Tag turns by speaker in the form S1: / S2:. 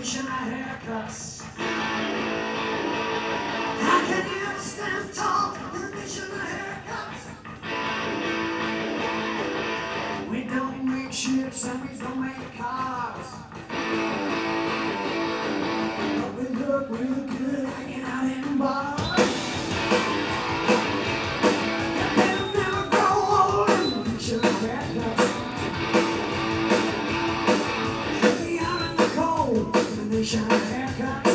S1: nation of haircuts. How can you stand tall in the nation of haircuts? We don't make ships and we don't make cars, but we look real good hanging out in bars. They'll never grow old in the nation of haircuts. Be out in the cold in the nation of haircuts.